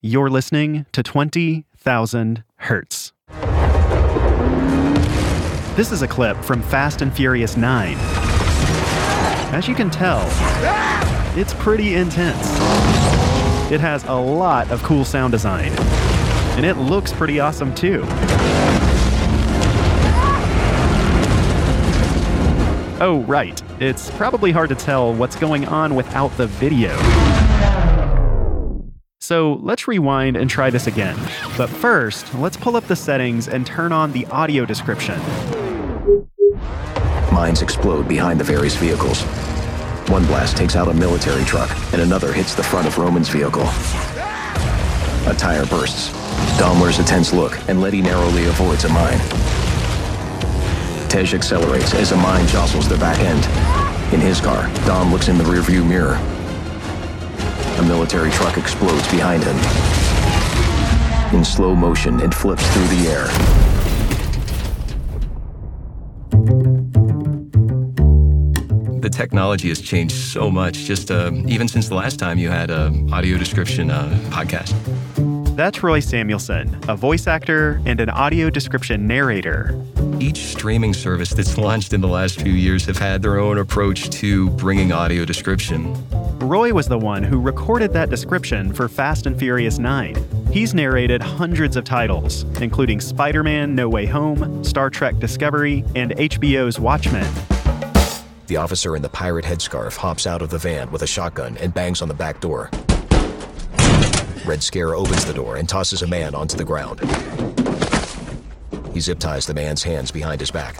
You're listening to 20,000 Hertz. This is a clip from Fast and Furious 9. As you can tell, it's pretty intense. It has a lot of cool sound design, and it looks pretty awesome too. Oh, right. It's probably hard to tell what's going on without the video. So let's rewind and try this again. But first, let's pull up the settings and turn on the audio description. Mines explode behind the various vehicles. One blast takes out a military truck, and another hits the front of Roman's vehicle. A tire bursts. Dom wears a tense look, and Letty narrowly avoids a mine. Tej accelerates as a mine jostles their back end. In his car, Dom looks in the rearview mirror. A military truck explodes behind him. In slow motion, it flips through the air. The technology has changed so much, just even since the last time you had an audio description podcast. That's Roy Samuelson, a voice actor and an audio description narrator. Each streaming service that's launched in the last few years have had their own approach to bringing audio description. Roy was the one who recorded that description for Fast and Furious 9. He's narrated hundreds of titles, including Spider-Man: No Way Home, Star Trek Discovery, and HBO's Watchmen. The officer in the pirate headscarf hops out of the van with a shotgun and bangs on the back door. Red Scare opens the door and tosses a man onto the ground. He zip ties the man's hands behind his back.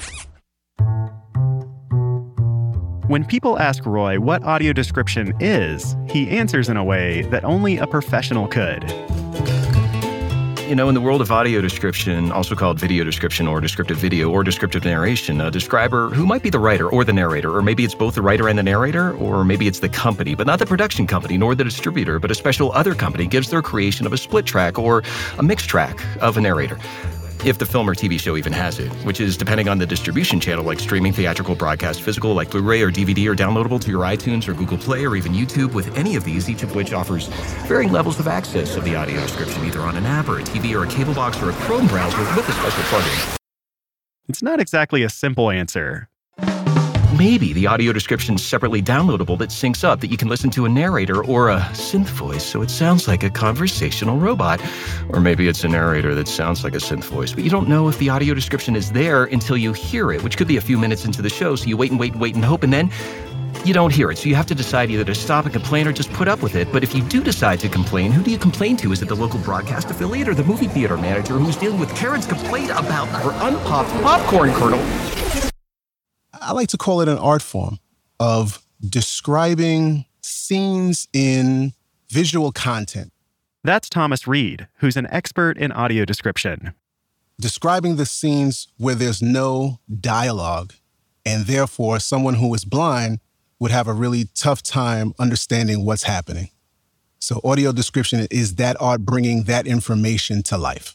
When people ask Roy what audio description is, he answers in a way that only a professional could. You know, in the world of audio description, also called video description or descriptive video or descriptive narration, a describer who might be the writer or the narrator, or maybe it's both the writer and the narrator, or maybe it's the company, but not the production company nor the distributor, but a special other company gives their creation of a split track or a mixed track of a narrator. If the film or TV show even has it, which is depending on the distribution channel like streaming, theatrical, broadcast, physical, like Blu-ray or DVD, or downloadable to your iTunes or Google Play or even YouTube. With any of these, each of which offers varying levels of access of the audio description, either on an app or a TV or a cable box or a Chrome browser with a special plugin. It's not exactly a simple answer. Maybe the audio description's separately downloadable that syncs up, that you can listen to a narrator or a synth voice so it sounds like a conversational robot. Or maybe it's a narrator that sounds like a synth voice, but you don't know if the audio description is there until you hear it, which could be a few minutes into the show, so you wait and hope, and then you don't hear it. So you have to decide either to stop and complain or just put up with it. But if you do decide to complain, who do you complain to? Is it the local broadcast affiliate or the movie theater manager who's dealing with Karen's complaint about her unpopped popcorn kernel? I like to call it an art form of describing scenes in visual content. That's Thomas Reed, who's an expert in audio description. Describing the scenes where there's no dialogue, and therefore someone who is blind would have a really tough time understanding what's happening. So audio description is that art bringing that information to life.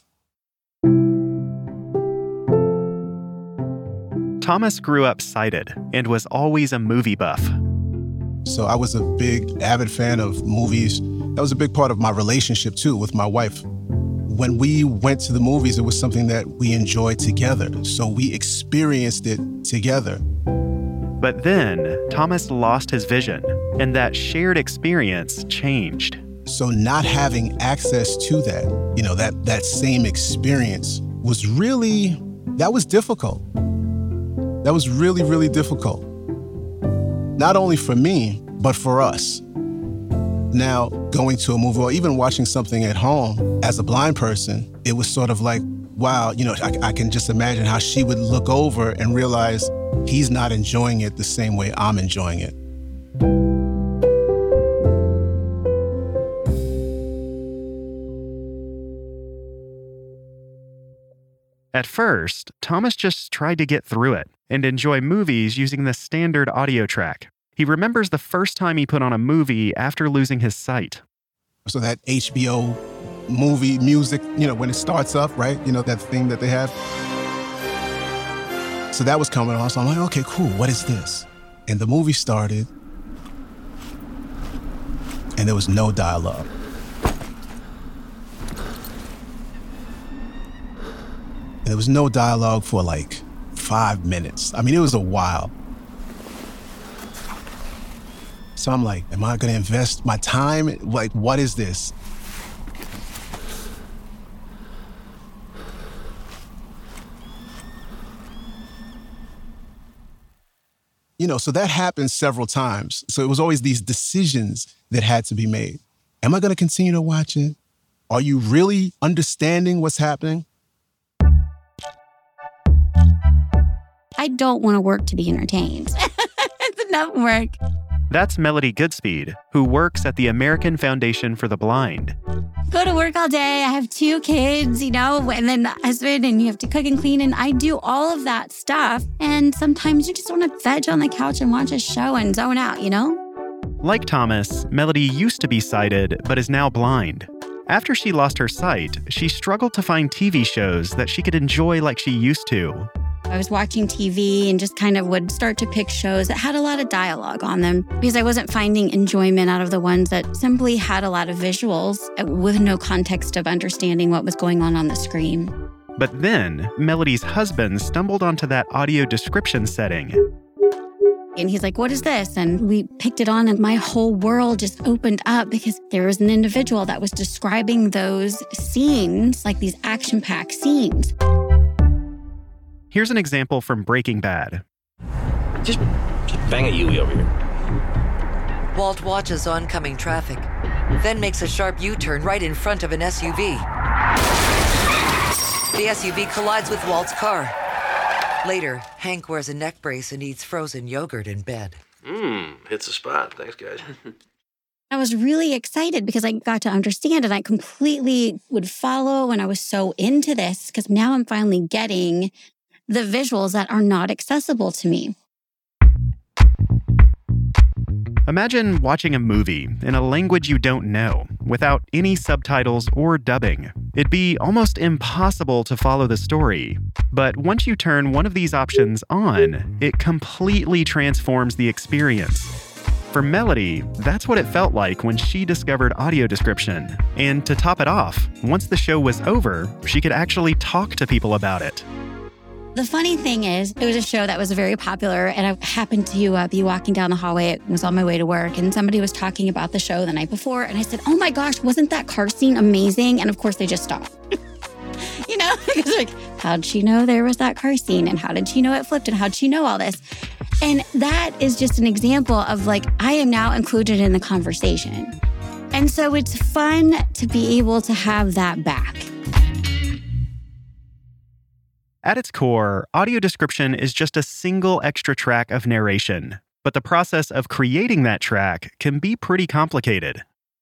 Thomas grew up sighted and was always a movie buff. So I was a big, avid fan of movies. That was a big part of my relationship, too, with my wife. When we went to the movies, it was something that we enjoyed together. So we experienced it together. But then Thomas lost his vision, and that shared experience changed. So not having access to that, that same experience was difficult. That was really, really difficult. Not only for me, but for us. Now, going to a movie or even watching something at home as a blind person, it was sort of like, wow, I can just imagine how she would look over and realize he's not enjoying it the same way I'm enjoying it. At first, Thomas just tried to get through it and enjoy movies using the standard audio track. He remembers the first time he put on a movie after losing his sight. So that HBO movie music, when it starts up, right? That thing that they have. So that was coming on. So I'm like, okay, cool. What is this? And the movie started, and there was no dialogue. there was no dialogue for like 5 minutes. I mean, it was a while. So I'm like, am I gonna invest my time? Like, what is this? So that happened several times. So it was always these decisions that had to be made. Am I gonna continue to watch it? Are you really understanding what's happening? I don't want to work to be entertained. It's enough work. That's Melody Goodspeed, who works at the American Foundation for the Blind. Go to work all day. I have 2 kids, and then the husband, and you have to cook and clean. And I do all of that stuff. And sometimes you just want to veg on the couch and watch a show and zone out, Like Thomas, Melody used to be sighted, but is now blind. After she lost her sight, she struggled to find TV shows that she could enjoy like she used to. I was watching TV and just kind of would start to pick shows that had a lot of dialogue on them because I wasn't finding enjoyment out of the ones that simply had a lot of visuals with no context of understanding what was going on the screen. But then, Melody's husband stumbled onto that audio description setting. And he's like, what is this? And we picked it on and my whole world just opened up because there was an individual that was describing those scenes, like these action-packed scenes. Here's an example from Breaking Bad. Just bang at Yui over here. Walt watches oncoming traffic, then makes a sharp U-turn right in front of an SUV. The SUV collides with Walt's car. Later, Hank wears a neck brace and eats frozen yogurt in bed. Hits the spot. Thanks, guys. I was really excited because I got to understand and I completely would follow, and I was so into this because now I'm finally getting the visuals that are not accessible to me. Imagine watching a movie in a language you don't know, without any subtitles or dubbing. It'd be almost impossible to follow the story. But once you turn one of these options on, it completely transforms the experience. For Melody, that's what it felt like when she discovered audio description. And to top it off, once the show was over, she could actually talk to people about it. The funny thing is, it was a show that was very popular, and I happened to be walking down the hallway. It was on my way to work, and somebody was talking about the show the night before, and I said, oh my gosh, wasn't that car scene amazing? And of course, they just stopped. Because like, how'd she know there was that car scene? And how did she know it flipped? And how'd she know all this? And that is just an example of like, I am now included in the conversation. And so it's fun to be able to have that back. At its core, audio description is just a single extra track of narration, but the process of creating that track can be pretty complicated.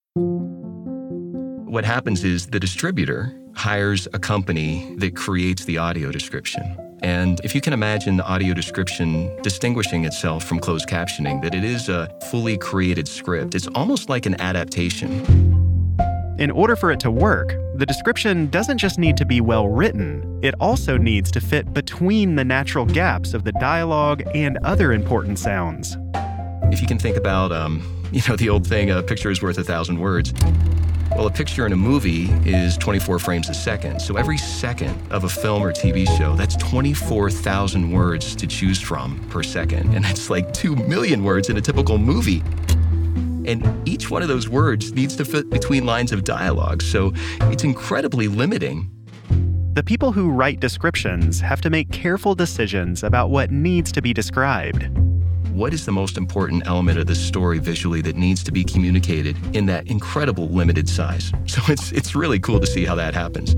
What happens is the distributor hires a company that creates the audio description. And if you can imagine the audio description distinguishing itself from closed captioning, that it is a fully created script. It's almost like an adaptation. In order for it to work, the description doesn't just need to be well written, it also needs to fit between the natural gaps of the dialogue and other important sounds. If you can think about, the old thing, a picture is worth 1,000 words. Well, a picture in a movie is 24 frames a second. So every second of a film or TV show, that's 24,000 words to choose from per second. And that's like 2 million words in a typical movie. And each one of those words needs to fit between lines of dialogue, so it's incredibly limiting. The people who write descriptions have to make careful decisions about what needs to be described. What is the most important element of the story visually that needs to be communicated in that incredible limited size? So it's really cool to see how that happens.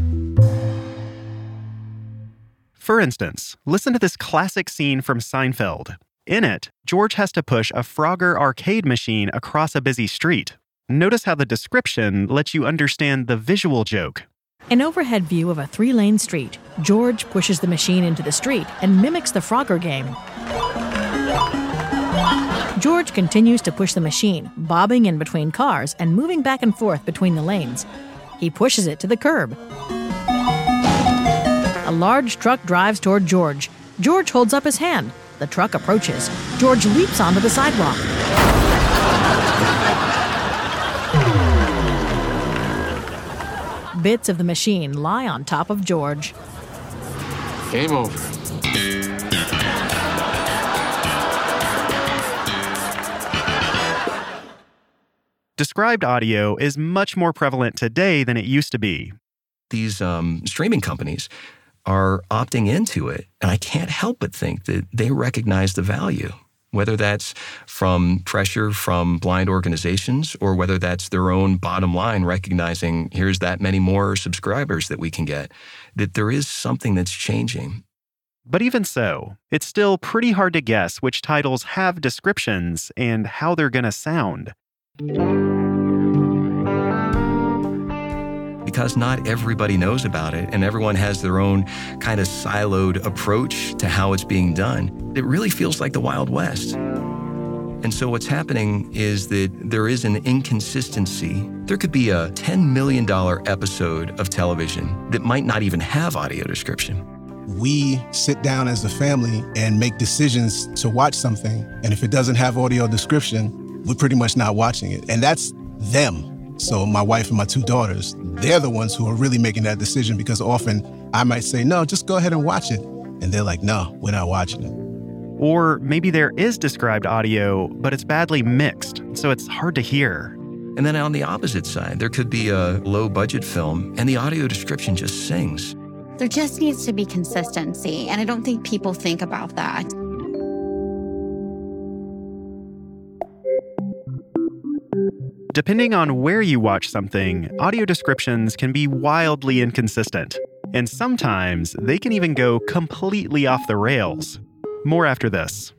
For instance, listen to this classic scene from Seinfeld. In it, George has to push a Frogger arcade machine across a busy street. Notice how the description lets you understand the visual joke. An overhead view of a 3-lane street. George pushes the machine into the street and mimics the Frogger game. George continues to push the machine, bobbing in between cars and moving back and forth between the lanes. He pushes it to the curb. A large truck drives toward George. George holds up his hand. The truck approaches. George leaps onto the sidewalk. Bits of the machine lie on top of George. Game over. Described audio is much more prevalent today than it used to be. These streaming companies are opting into it, and I can't help but think that they recognize the value, whether that's from pressure from blind organizations or whether that's their own bottom line recognizing here's that many more subscribers that we can get, that there is something that's changing. But even so, it's still pretty hard to guess which titles have descriptions and how they're going to sound. Because not everybody knows about it and everyone has their own kind of siloed approach to how it's being done, it really feels like the Wild West. And so what's happening is that there is an inconsistency. There could be a $10 million episode of television that might not even have audio description. We sit down as a family and make decisions to watch something, and if it doesn't have audio description, we're pretty much not watching it. And that's them. So my wife and my two daughters, they're the ones who are really making that decision, because often I might say, no, just go ahead and watch it. And they're like, no, we're not watching it. Or maybe there is described audio, but it's badly mixed, so it's hard to hear. And then on the opposite side, there could be a low-budget film and the audio description just sings. There just needs to be consistency, and I don't think people think about that. Depending on where you watch something, audio descriptions can be wildly inconsistent. And sometimes they can even go completely off the rails. More after this.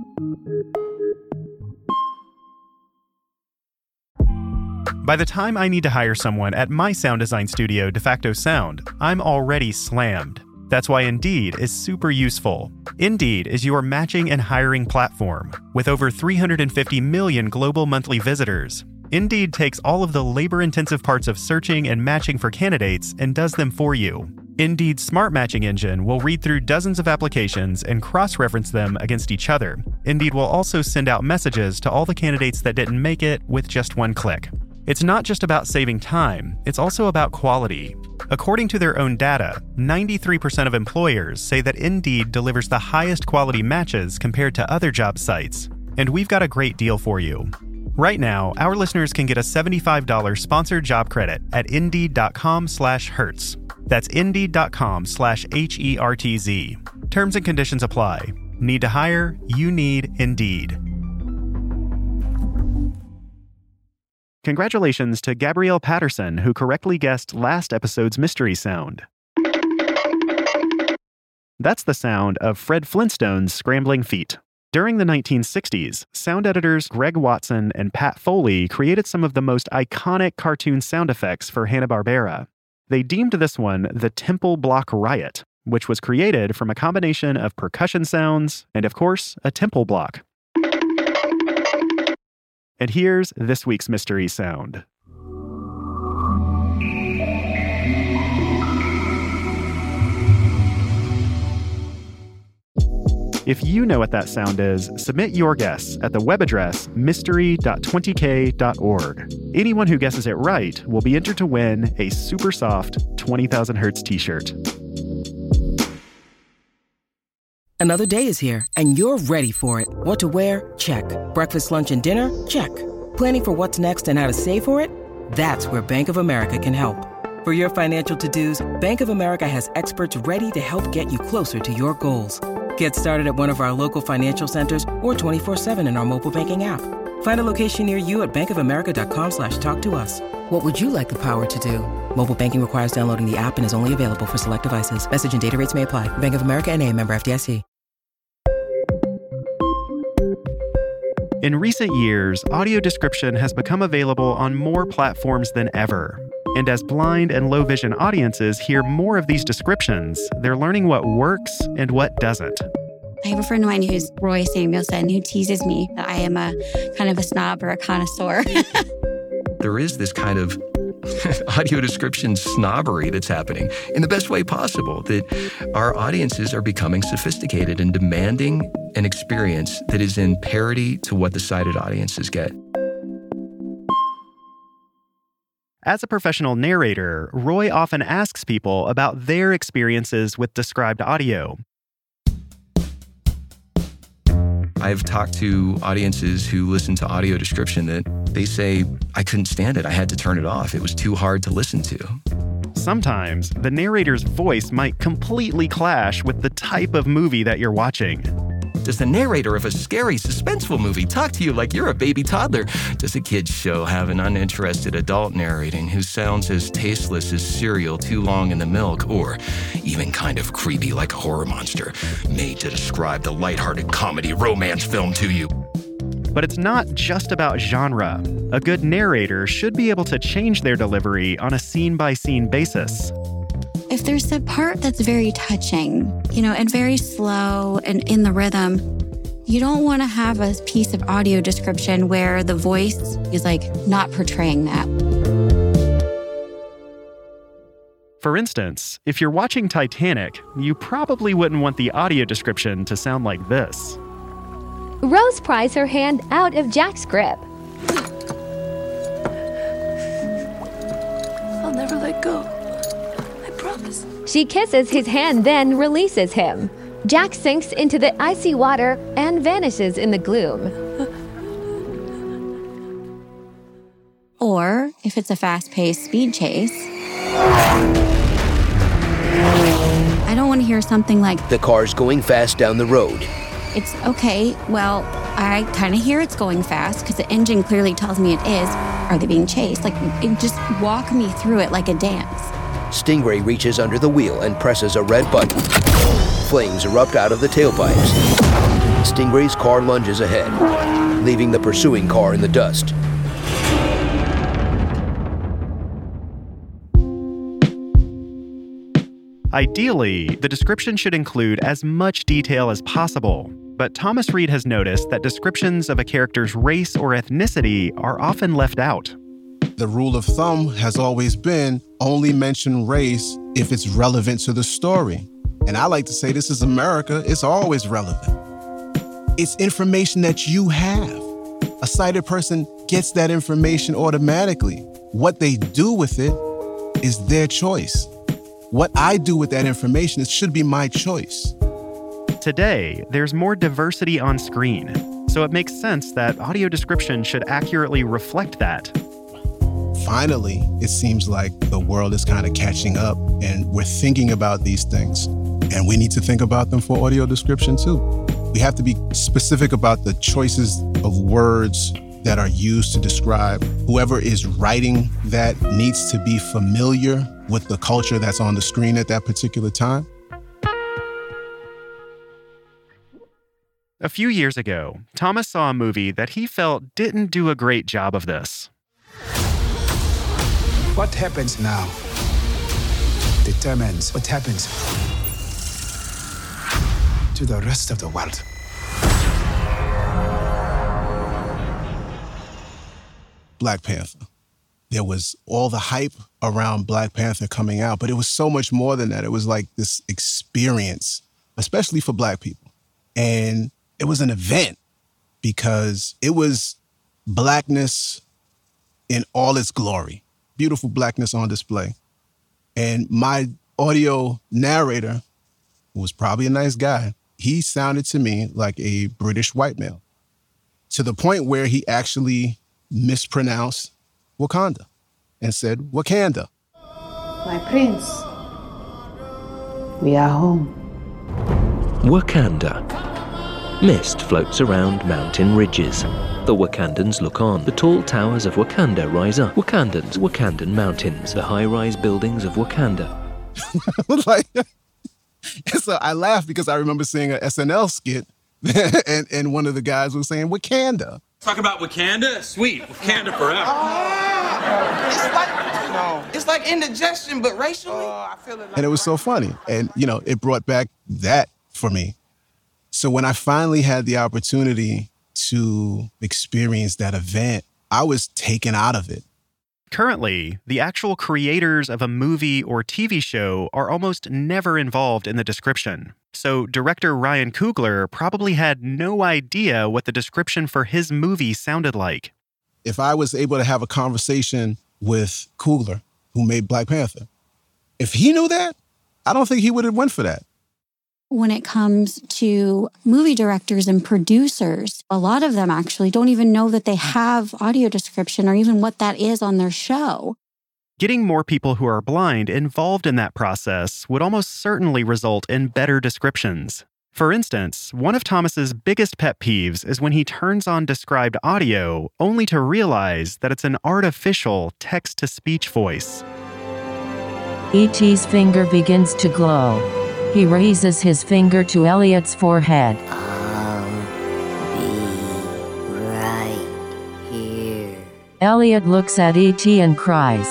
By the time I need to hire someone at my sound design studio, DeFacto Sound, I'm already slammed. That's why Indeed is super useful. Indeed is your matching and hiring platform. With over 350 million global monthly visitors, Indeed takes all of the labor-intensive parts of searching and matching for candidates and does them for you. Indeed's Smart Matching engine will read through dozens of applications and cross-reference them against each other. Indeed will also send out messages to all the candidates that didn't make it with just one click. It's not just about saving time, it's also about quality. According to their own data, 93% of employers say that Indeed delivers the highest quality matches compared to other job sites. And we've got a great deal for you. Right now, our listeners can get a $75 sponsored job credit at Indeed.com/Hertz. That's Indeed.com/HERTZ. Terms and conditions apply. Need to hire? You need Indeed. Congratulations to Gabrielle Patterson, who correctly guessed last episode's mystery sound. That's the sound of Fred Flintstone's scrambling feet. During the 1960s, sound editors Greg Watson and Pat Foley created some of the most iconic cartoon sound effects for Hanna-Barbera. They deemed this one the Temple Block Riot, which was created from a combination of percussion sounds and, of course, a temple block. And here's this week's mystery sound. If you know what that sound is, submit your guess at the web address mystery.20k.org. Anyone who guesses it right will be entered to win a super soft 20,000 Hertz t-shirt. Another day is here, and you're ready for it. What to wear? Check. Breakfast, lunch, and dinner? Check. Planning for what's next and how to save for it? That's where Bank of America can help. For your financial to-dos, Bank of America has experts ready to help get you closer to your goals. Get started at one of our local financial centers or 24/7 in our mobile banking app. Find a location near you at bankofamerica.com/talktous. What would you like the power to do? Mobile banking requires downloading the app and is only available for select devices. Message and data rates may apply. Bank of America NA, member FDIC. In recent years, audio description has become available on more platforms than ever. And as blind and low vision audiences hear more of these descriptions, they're learning what works and what doesn't. I have a friend of mine who's Roy Samuelson, who teases me that I am a kind of a snob or a connoisseur. There is this kind of audio description snobbery that's happening in the best way possible, that our audiences are becoming sophisticated and demanding an experience that is in parity to what the sighted audiences get. As a professional narrator, Roy often asks people about their experiences with described audio. I've talked to audiences who listen to audio description that they say, I couldn't stand it. I had to turn it off. It was too hard to listen to. Sometimes, the narrator's voice might completely clash with the type of movie that you're watching. Does the narrator of a scary, suspenseful movie talk to you like you're a baby toddler? Does a kid's show have an uninterested adult narrating who sounds as tasteless as cereal too long in the milk, or even kind of creepy like a horror monster, made to describe the lighthearted comedy romance film to you? But it's not just about genre. A good narrator should be able to change their delivery on a scene-by-scene basis. If there's a part that's very touching, and very slow and in the rhythm, you don't want to have a piece of audio description where the voice is not portraying that. For instance, if you're watching Titanic, you probably wouldn't want the audio description to sound like this. Rose pries her hand out of Jack's grip. I'll never let go. I promise. She kisses his hand, then releases him. Jack sinks into the icy water and vanishes in the gloom. Or, if it's a fast-paced speed chase, I don't want to hear something like, "The car's going fast down the road." It's okay, well, I kind of hear it's going fast because the engine clearly tells me it is. Are they being chased? Just walk me through it like a dance. Stingray reaches under the wheel and presses a red button. Flames erupt out of the tailpipes. Stingray's car lunges ahead, leaving the pursuing car in the dust. Ideally, the description should include as much detail as possible, but Thomas Reed has noticed that descriptions of a character's race or ethnicity are often left out. The rule of thumb has always been only mention race if it's relevant to the story. And I like to say, this is America, it's always relevant. It's information that you have. A sighted person gets that information automatically. What they do with it is their choice. What I do with that information, it should be my choice. Today, there's more diversity on screen, so it makes sense that audio description should accurately reflect that. Finally, it seems like the world is kind of catching up and we're thinking about these things. And we need to think about them for audio description too. We have to be specific about the choices of words that are used to describe. Whoever is writing that needs to be familiar with the culture that's on the screen at that particular time. A few years ago, Thomas saw a movie that he felt didn't do a great job of this. What happens now determines what happens to the rest of the world. Black Panther. There was all the hype around Black Panther coming out, but it was so much more than that. It was like this experience, especially for Black people. And it was an event because it was Blackness in all its glory. Beautiful Blackness on display. And my audio narrator, who was probably a nice guy, he sounded to me like a British white male, to the point where he actually mispronounced Wakanda and said Wakanda. My prince, we are home. Wakanda. Mist floats around mountain ridges. The Wakandans look on. The tall towers of Wakanda rise up. Wakandan mountains. The high-rise buildings of Wakanda. So I laughed because I remember seeing an SNL skit and one of the guys was saying Wakanda. Talk about Wakanda? Sweet. Wakanda forever. It's like indigestion, but racially. And it was so funny. And, it brought back that for me. So when I finally had the opportunity to experience that event, I was taken out of it. Currently, the actual creators of a movie or TV show are almost never involved in the description. So director Ryan Coogler probably had no idea what the description for his movie sounded like. If I was able to have a conversation with Coogler, who made Black Panther. If he knew that, I don't think he would have went for that. When it comes to movie directors and producers, a lot of them actually don't even know that they have audio description or even what that is on their show. Getting more people who are blind involved in that process would almost certainly result in better descriptions. For instance, one of Thomas's biggest pet peeves is when he turns on described audio only to realize that it's an artificial text-to-speech voice. E.T.'s finger begins to glow. He raises his finger to Elliot's forehead. Right here. Elliot looks at E.T. and cries.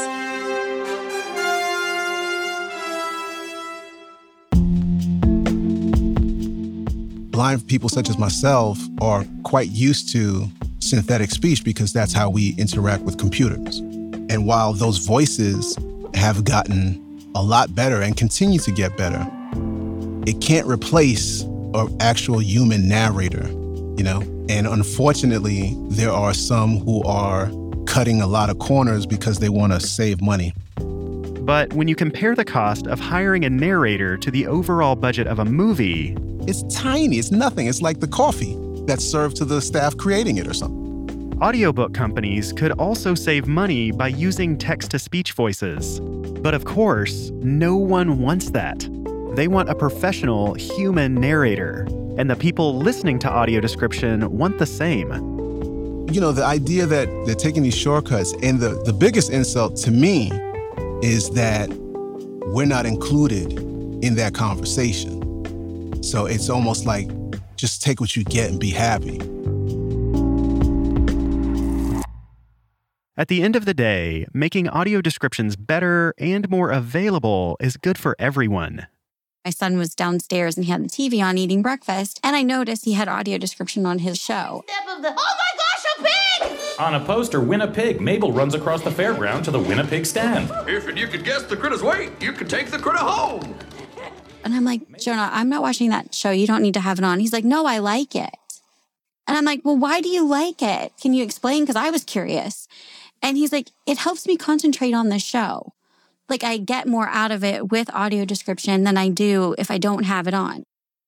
Blind people such as myself are quite used to synthetic speech because that's how we interact with computers. And while those voices have gotten a lot better and continue to get better, it can't replace an actual human narrator, you know? And unfortunately, there are some who are cutting a lot of corners because they want to save money. But when you compare the cost of hiring a narrator to the overall budget of a movie, it's tiny, it's nothing. It's like the coffee that's served to the staff creating it or something. Audiobook companies could also save money by using text-to-speech voices. But of course, no one wants that. They want a professional human narrator, and the people listening to audio description want the same. You know, the idea that they're taking these shortcuts, and the biggest insult to me is that we're not included in that conversation. So it's almost like, just take what you get and be happy. At the end of the day, making audio descriptions better and more available is good for everyone. My son was downstairs and he had the TV on eating breakfast, and I noticed he had audio description on his show. Oh my gosh, a pig! On a poster, Win a Pig, Mabel runs across the fairground to the Win a Pig stand. If you could guess the critter's weight, you could take the critter home. And I'm like, Jonah, I'm not watching that show. You don't need to have it on. He's like, no, I like it. And I'm like, well, why do you like it? Can you explain? Because I was curious. And he's like, it helps me concentrate on the show. Like, I get more out of it with audio description than I do if I don't have it on.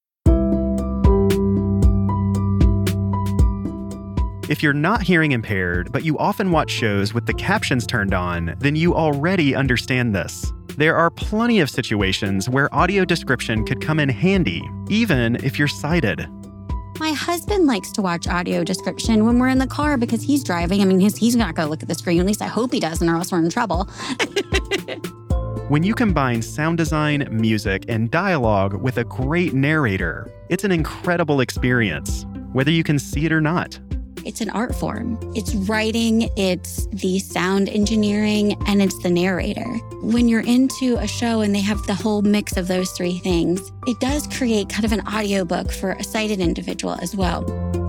If you're not hearing impaired, but you often watch shows with the captions turned on, then you already understand this. There are plenty of situations where audio description could come in handy, even if you're sighted. My husband likes to watch audio description when we're in the car because he's driving. I mean, he's not going to look at the screen. At least I hope he doesn't, or else we're in trouble. When you combine sound design, music, and dialogue with a great narrator, it's an incredible experience, whether you can see it or not. It's an art form. It's writing, it's the sound engineering, and it's the narrator. When you're into a show and they have the whole mix of those three things, it does create kind of an audiobook for a sighted individual as well.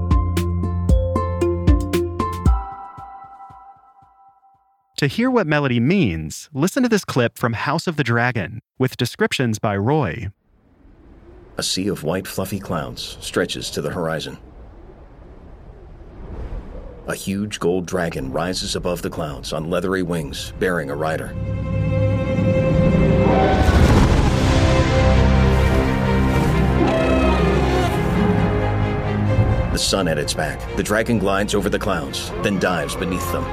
To hear what melody means, listen to this clip from House of the Dragon, with descriptions by Roy. A sea of white fluffy clouds stretches to the horizon. A huge gold dragon rises above the clouds on leathery wings, bearing a rider. The sun at its back, the dragon glides over the clouds, then dives beneath them.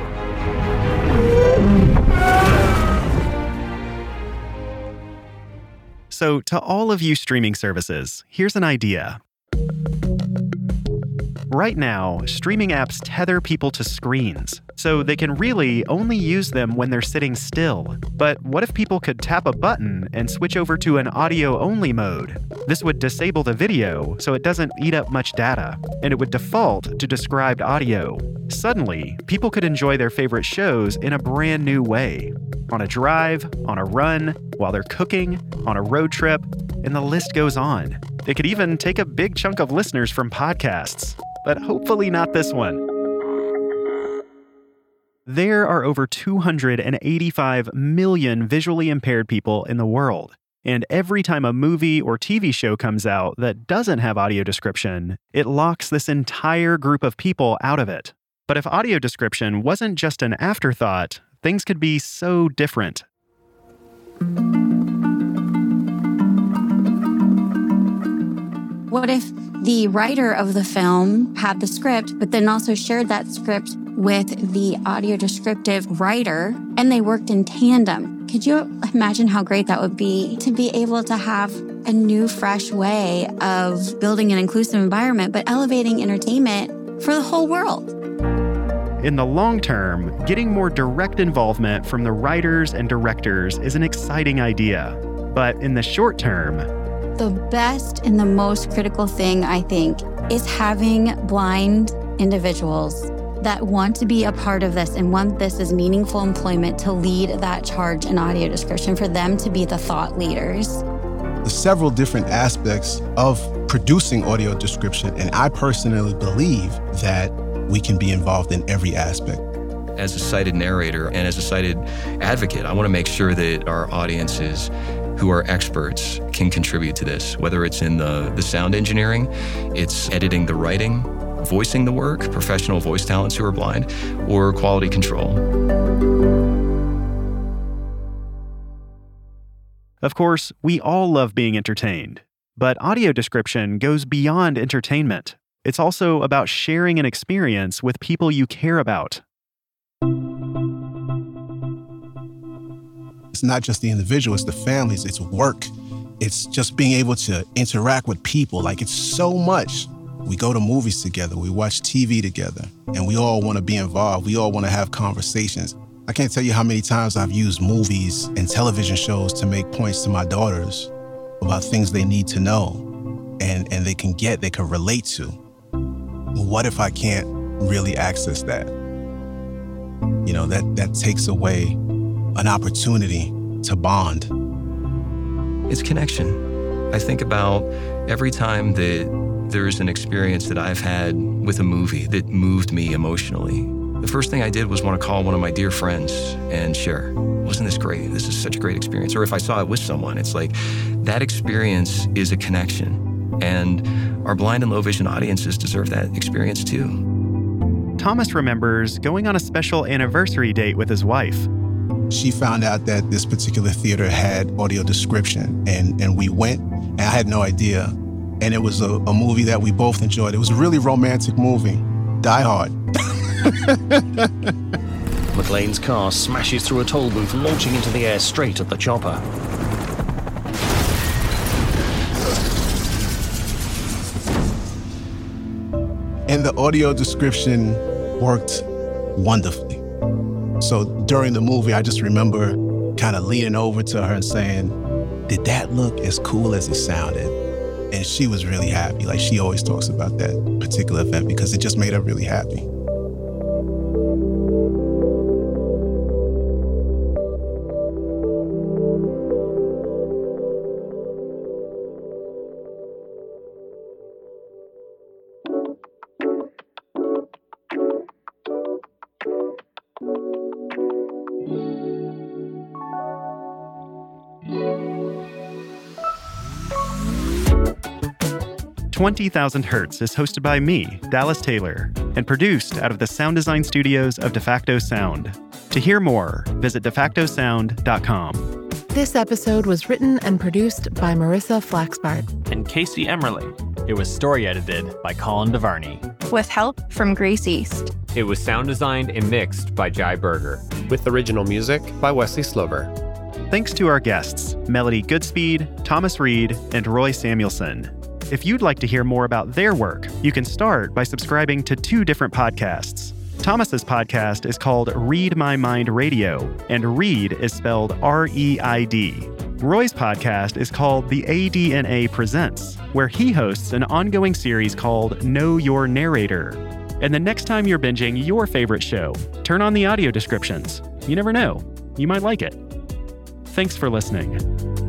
So, to all of you streaming services, here's an idea. Right now, streaming apps tether people to screens, so they can really only use them when they're sitting still. But what if people could tap a button and switch over to an audio-only mode? This would disable the video so it doesn't eat up much data, and it would default to described audio. Suddenly, people could enjoy their favorite shows in a brand new way. On a drive, on a run, while they're cooking, on a road trip, and the list goes on. They could even take a big chunk of listeners from podcasts. But hopefully not this one. There are over 285 million visually impaired people in the world, and every time a movie or TV show comes out that doesn't have audio description, it locks this entire group of people out of it. But if audio description wasn't just an afterthought, things could be so different. What if the writer of the film had the script, but then also shared that script with the audio descriptive writer, and they worked in tandem? Could you imagine how great that would be to be able to have a new, fresh way of building an inclusive environment, but elevating entertainment for the whole world? In the long term, getting more direct involvement from the writers and directors is an exciting idea. But in the short term, the best and the most critical thing, I think, is having blind individuals that want to be a part of this and want this as meaningful employment to lead that charge in audio description, for them to be the thought leaders. There's several different aspects of producing audio description, and I personally believe that we can be involved in every aspect. As a sighted narrator and as a sighted advocate, I want to make sure that our audiences who are experts can contribute to this, whether it's in the sound engineering, it's editing the writing, voicing the work, professional voice talents who are blind, or quality control. Of course, we all love being entertained, but audio description goes beyond entertainment. It's also about sharing an experience with people you care about. It's not just the individual, it's the families, it's work. It's just being able to interact with people. Like, it's so much. We go to movies together, we watch TV together, and we all want to be involved. We all want to have conversations. I can't tell you how many times I've used movies and television shows to make points to my daughters about things they need to know and they can relate to. Well, what if I can't really access that? You know, that takes away an opportunity to bond. It's connection. I think about every time that there's an experience that I've had with a movie that moved me emotionally. The first thing I did was want to call one of my dear friends and share. Wasn't this great? This is such a great experience. Or if I saw it with someone, it's like that experience is a connection. And our blind and low vision audiences deserve that experience too. Thomas remembers going on a special anniversary date with his wife. She found out that this particular theater had audio description, and we went, and I had no idea. And it was a movie that we both enjoyed. It was a really romantic movie, Die Hard. McLean's car smashes through a toll booth, launching into the air straight at the chopper. And the audio description worked wonderfully. So during the movie, I just remember kind of leaning over to her and saying, "Did that look as cool as it sounded?" And she was really happy. Like, she always talks about that particular event because it just made her really happy. "20,000 Hertz" is hosted by me, Dallas Taylor, and produced out of the sound design studios of DeFacto Sound. To hear more, visit defactosound.com. This episode was written and produced by Marissa Flaxbart and Casey Emmerly. It was story edited by Colin DeVarney, with help from Grace East. It was sound designed and mixed by Jai Berger, with original music by Wesley Slover. Thanks to our guests, Melody Goodspeed, Thomas Reed, and Roy Samuelson. If you'd like to hear more about their work, you can start by subscribing to 2 different podcasts. Thomas's podcast is called Read My Mind Radio, and Read is spelled R-E-I-D. Roy's podcast is called The ADNA Presents, where he hosts an ongoing series called Know Your Narrator. And the next time you're binging your favorite show, turn on the audio descriptions. You never know, you might like it. Thanks for listening.